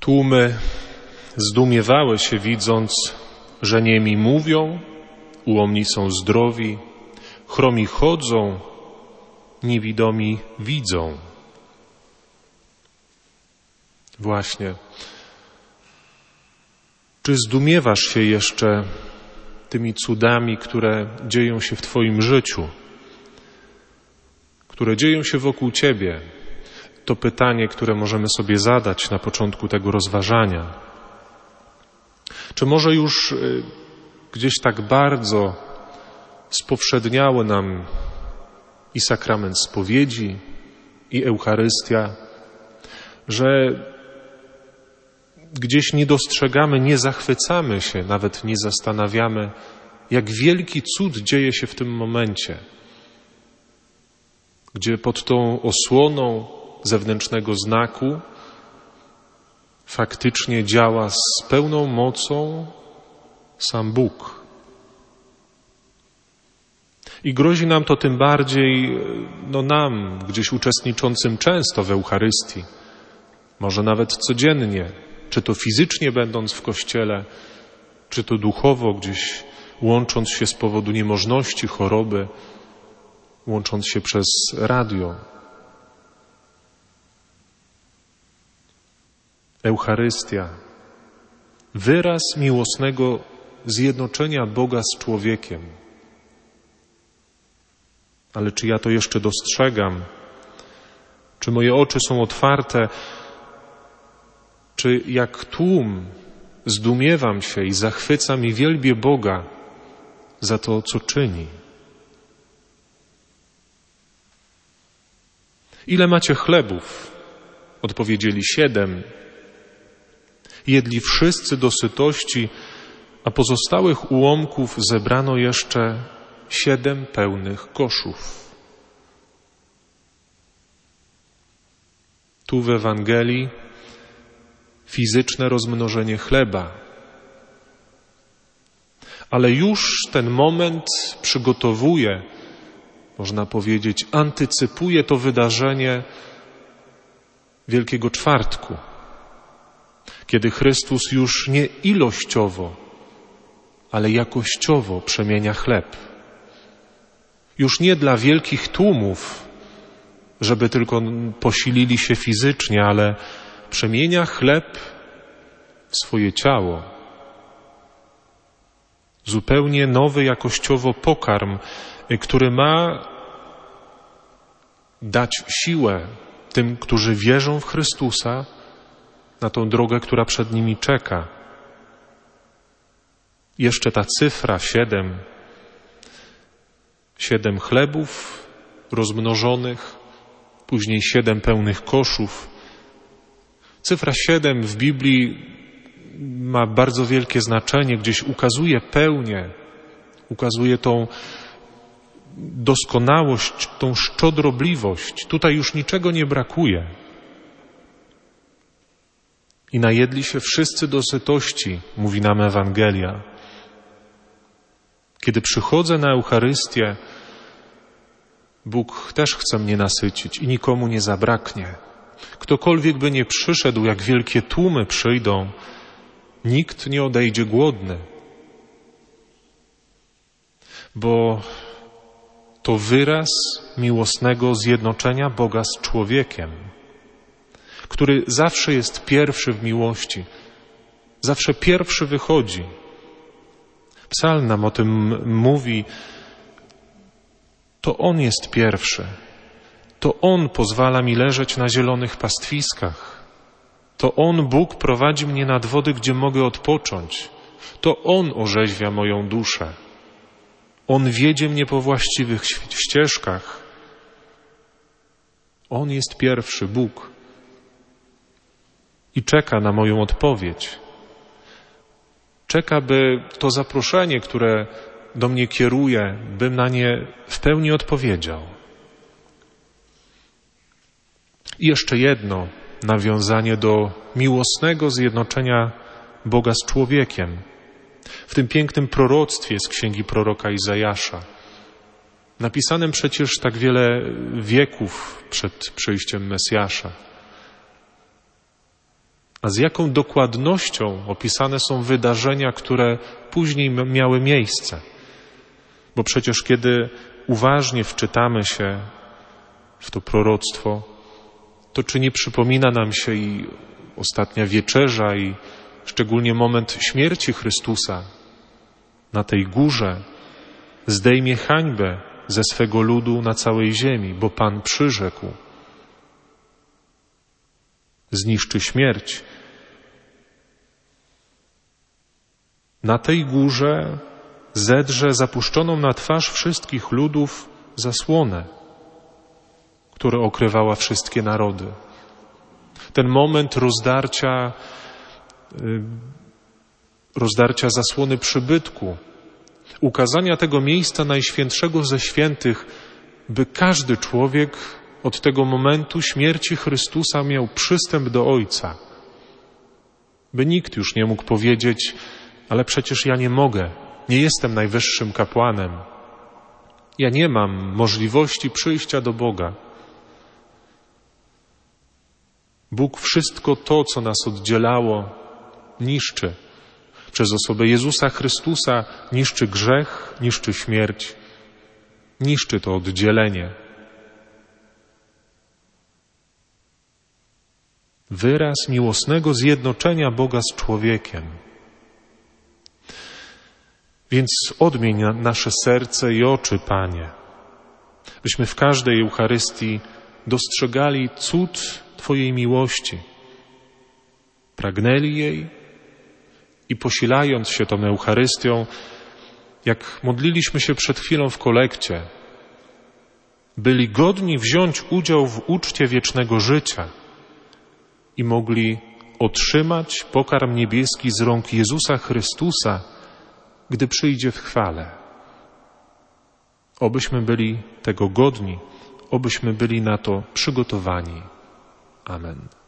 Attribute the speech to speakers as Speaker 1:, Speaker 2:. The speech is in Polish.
Speaker 1: Tłumy zdumiewały się, widząc, że niemi mówią, ułomni są zdrowi, chromi chodzą, niewidomi widzą. Właśnie. Czy zdumiewasz się jeszcze tymi cudami, które dzieją się w Twoim życiu, które dzieją się wokół Ciebie? To pytanie, które możemy sobie zadać na początku tego rozważania. Czy może już gdzieś tak bardzo spowszedniały nam i sakrament spowiedzi, i Eucharystia, że gdzieś nie dostrzegamy, nie zachwycamy się, nawet nie zastanawiamy, jak wielki cud dzieje się w tym momencie, gdzie pod tą osłoną zewnętrznego znaku faktycznie działa z pełną mocą sam Bóg. I grozi nam to tym bardziej, nam, gdzieś uczestniczącym często w Eucharystii, może nawet codziennie, czy to fizycznie będąc w kościele, czy to duchowo gdzieś łącząc się z powodu niemożności, choroby, łącząc się przez radio. Eucharystia, wyraz miłosnego zjednoczenia Boga z człowiekiem. Ale czy ja to jeszcze dostrzegam? Czy moje oczy są otwarte? Czy jak tłum zdumiewam się i zachwycam i wielbię Boga za to, co czyni? Ile macie chlebów? Odpowiedzieli 7. Jedli wszyscy do sytości, a pozostałych ułomków zebrano jeszcze 7 pełnych koszów. Tu w Ewangelii fizyczne rozmnożenie chleba. Ale już ten moment przygotowuje, można powiedzieć, antycypuje to wydarzenie Wielkiego Czwartku, kiedy Chrystus już nie ilościowo, ale jakościowo przemienia chleb. Już nie dla wielkich tłumów, żeby tylko posilili się fizycznie, ale przemienia chleb w swoje ciało. Zupełnie nowy jakościowo pokarm, który ma dać siłę tym, którzy wierzą w Chrystusa, na tą drogę, która przed nimi czeka. Jeszcze ta cyfra 7. 7 chlebów rozmnożonych, później 7 pełnych koszów. Cyfra 7 w Biblii ma bardzo wielkie znaczenie, gdzieś ukazuje pełnię, ukazuje tą doskonałość, tą szczodrobliwość. Tutaj już niczego nie brakuje. I najedli się wszyscy do sytości, mówi nam Ewangelia. Kiedy przychodzę na Eucharystię, Bóg też chce mnie nasycić i nikomu nie zabraknie. Ktokolwiek by nie przyszedł, jak wielkie tłumy przyjdą, nikt nie odejdzie głodny. Bo to wyraz miłosnego zjednoczenia Boga z człowiekiem, który zawsze jest pierwszy w miłości, zawsze pierwszy wychodzi. Psalm nam o tym mówi. To On jest pierwszy. To On pozwala mi leżeć na zielonych pastwiskach. To On, Bóg, prowadzi mnie nad wody, gdzie mogę odpocząć. To On orzeźwia moją duszę. On wiedzie mnie po właściwych ścieżkach. On jest pierwszy, Bóg. I czeka na moją odpowiedź. Czeka, by to zaproszenie, które do mnie kieruje, bym na nie w pełni odpowiedział. I jeszcze jedno nawiązanie do miłosnego zjednoczenia Boga z człowiekiem. W tym pięknym proroctwie z księgi proroka Izajasza, napisanym przecież tak wiele wieków przed przyjściem Mesjasza. a z jaką dokładnością opisane są wydarzenia, które później miały miejsce. Bo przecież kiedy uważnie wczytamy się w to proroctwo, to czy nie przypomina nam się i ostatnia wieczerza i szczególnie moment śmierci Chrystusa na tej górze zdejmie hańbę ze swego ludu na całej ziemi, bo Pan przyrzekł. Zniszczy śmierć. Na tej górze zedrze zapuszczoną na twarz wszystkich ludów zasłonę, która okrywała wszystkie narody. Ten moment rozdarcia zasłony przybytku, ukazania tego miejsca najświętszego ze świętych, by każdy człowiek od tego momentu śmierci Chrystusa miał przystęp do Ojca. By nikt już nie mógł powiedzieć, ale przecież ja nie mogę, nie jestem najwyższym kapłanem. Ja nie mam możliwości przyjścia do Boga. Bóg wszystko to, co nas oddzielało, niszczy. Przez osobę Jezusa Chrystusa niszczy grzech, niszczy śmierć, niszczy to oddzielenie. Wyraz miłosnego zjednoczenia Boga z człowiekiem. Więc odmień nasze serce i oczy, Panie, byśmy w każdej Eucharystii dostrzegali cud Twojej miłości, pragnęli jej i posilając się tą Eucharystią, jak modliliśmy się przed chwilą w kolekcie, byli godni wziąć udział w uczcie wiecznego życia i mogli otrzymać pokarm niebieski z rąk Jezusa Chrystusa, gdy przyjdzie w chwale. Obyśmy byli tego godni, obyśmy byli na to przygotowani. Amen.